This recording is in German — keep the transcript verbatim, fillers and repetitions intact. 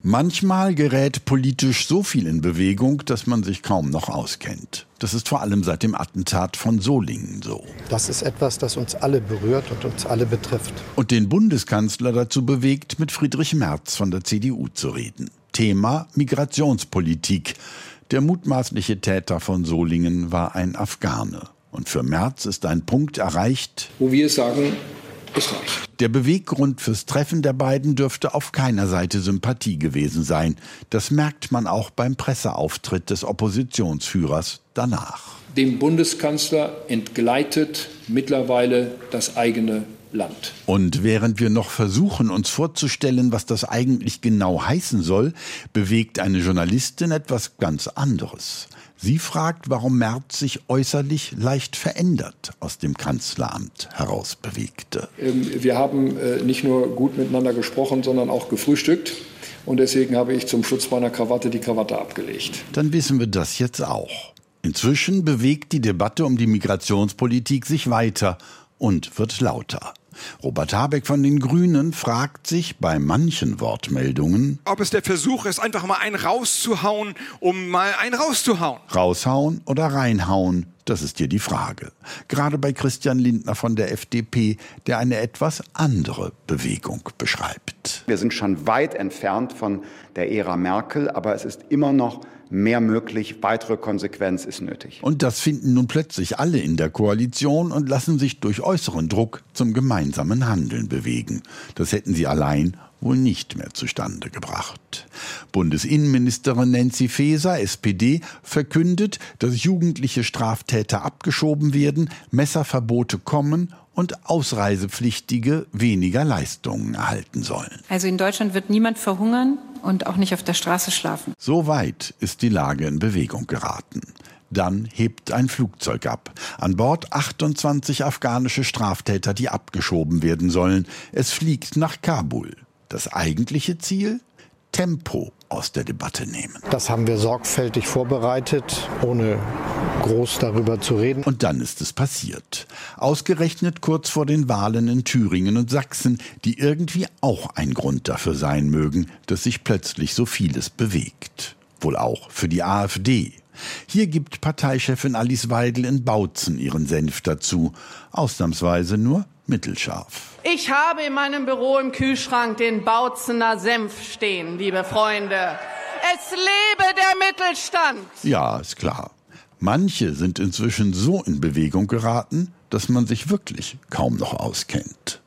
Manchmal gerät politisch so viel in Bewegung, dass man sich kaum noch auskennt. Das ist vor allem seit dem Attentat von Solingen so. Das ist etwas, das uns alle berührt und uns alle betrifft. Und den Bundeskanzler dazu bewegt, mit Friedrich Merz von der C D U zu reden. Thema Migrationspolitik. Der mutmaßliche Täter von Solingen war ein Afghane. Und für Merz ist ein Punkt erreicht, wo wir sagen, es reicht. Der Beweggrund fürs Treffen der beiden dürfte auf keiner Seite Sympathie gewesen sein. Das merkt man auch beim Presseauftritt des Oppositionsführers danach. Dem Bundeskanzler entgleitet mittlerweile das eigene Land. Und während wir noch versuchen, uns vorzustellen, was das eigentlich genau heißen soll, bewegt eine Journalistin etwas ganz anderes. Sie fragt, warum Merz sich äußerlich leicht verändert aus dem Kanzleramt heraus bewegte. Wir haben nicht nur gut miteinander gesprochen, sondern auch gefrühstückt. Und deswegen habe ich zum Schutz meiner Krawatte die Krawatte abgelegt. Dann wissen wir das jetzt auch. Inzwischen bewegt die Debatte um die Migrationspolitik sich weiter und wird lauter. Robert Habeck von den Grünen fragt sich bei manchen Wortmeldungen, ob es der Versuch ist, einfach mal einen rauszuhauen, um mal einen rauszuhauen. Raushauen oder reinhauen, das ist hier die Frage. Gerade bei Christian Lindner von der F D P, der eine etwas andere Bewegung beschreibt. Wir sind schon weit entfernt von der Ära Merkel, aber es ist immer noch mehr möglich, weitere Konsequenz ist nötig. Und das finden nun plötzlich alle in der Koalition und lassen sich durch äußeren Druck zum gemeinsamen Handeln bewegen. Das hätten sie allein wohl nicht mehr zustande gebracht. Bundesinnenministerin Nancy Faeser, S P D, verkündet, dass jugendliche Straftäter abgeschoben werden, Messerverbote kommen und Ausreisepflichtige weniger Leistungen erhalten sollen. Also in Deutschland wird niemand verhungern und auch nicht auf der Straße schlafen. So weit ist die Lage in Bewegung geraten. Dann hebt ein Flugzeug ab. An Bord achtundzwanzig afghanische Straftäter, die abgeschoben werden sollen. Es fliegt nach Kabul. Das eigentliche Ziel? Tempo aus der Debatte nehmen. Das haben wir sorgfältig vorbereitet, ohne groß darüber zu reden. Und dann ist es passiert. Ausgerechnet kurz vor den Wahlen in Thüringen und Sachsen, die irgendwie auch ein Grund dafür sein mögen, dass sich plötzlich so vieles bewegt. Wohl auch für die AfD. Hier gibt Parteichefin Alice Weidel in Bautzen ihren Senf dazu. Ausnahmsweise nur mittelscharf. Ich habe in meinem Büro im Kühlschrank den Bautzener Senf stehen, liebe Freunde. Es lebe der Mittelstand! Ja, ist klar. Manche sind inzwischen so in Bewegung geraten, dass man sich wirklich kaum noch auskennt.